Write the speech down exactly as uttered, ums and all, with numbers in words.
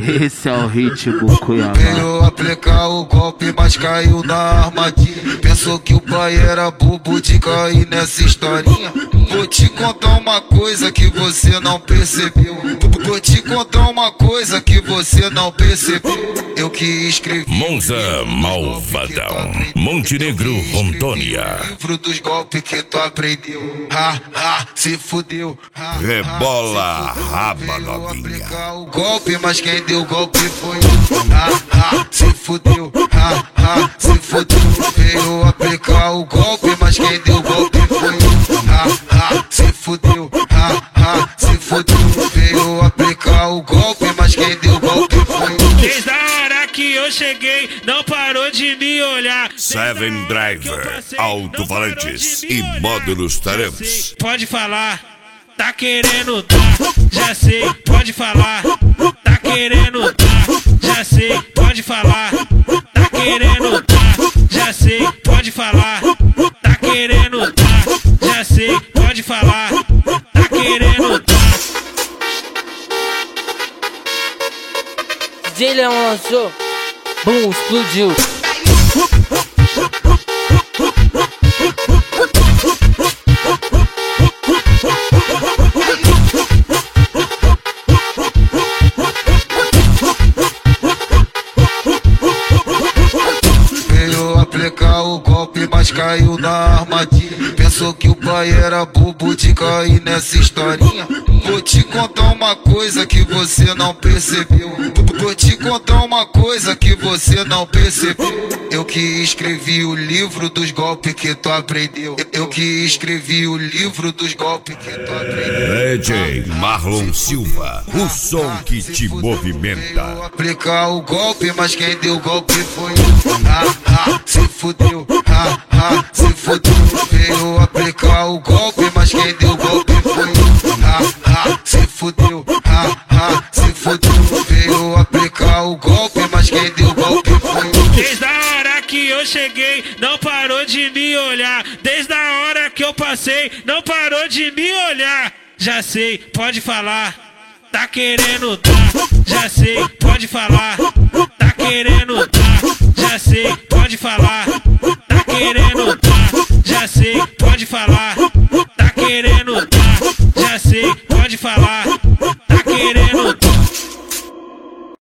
Esse é o ritmo Cuiabá. Veio aplicar o golpe, mas caiu na armadilha. Pensou que o pai era bobo de cair nessa historinha. Vou te contar uma coisa que você não percebeu. Vou te contar uma coisa que você não percebeu. Eu que escrevi Monza Malvadão, Montenegro, Rondônia. livro dos golpes que tu aprendeu. Ha, ha, se fudeu. Ha, Rebola, ha, se raba Veio novinha. aplicar o golpe, mas quem deu o golpe foi eu. Ha, ha, se fudeu. Ha, ha, se fudeu. Veio aplicar o golpe, mas quem deu o golpe foi eu. Ha, ha, se fudeu. Ha, ha, se fudeu. Veio aplicar o golpe, mas quem deu o golpe foi eu. Desde a hora que eu cheguei, não parou de me olhar. Seven Driver, alto-falantes e módulos tarantos. Pode falar, tá querendo dar, já sei, pode falar. Tá querendo dar, já sei, pode falar. Tá querendo dar, já sei, pode falar. Tá querendo dar, já sei, pode falar. Tá querendo dar. D J Leão lançou, bum, explodiu. Veio aplicar o golpe, mas caiu na armadilha. Pensou que o pai era bobo de cair nessa historinha. Vou te contar uma coisa que você não percebeu. Vou te contar uma coisa que você não percebeu. Eu que escrevi o livro dos golpes que tu aprendeu. Eu que escrevi o livro dos golpes que tu aprendeu. D J Marlon Silva, o som que te movimenta. Veio aplicar o golpe, mas quem deu o golpe foi eu. Ha, ha, se fudeu. Ha, ha, se fudeu. Veio aplicar o golpe, mas quem deu o golpe foi eu. Ha, ha, se fudeu. Ha, ha, se fudeu. Veio aplicar o golpe, mas quem deu o golpe foi eu. Desde a hora que eu cheguei, não parou de me olhar. Desde a hora que eu passei, não parou de me olhar. Já sei, pode falar. Tá querendo dar, já sei, pode falar. Tá querendo dar, já sei, pode falar. Tá querendo dar, já sei, pode falar.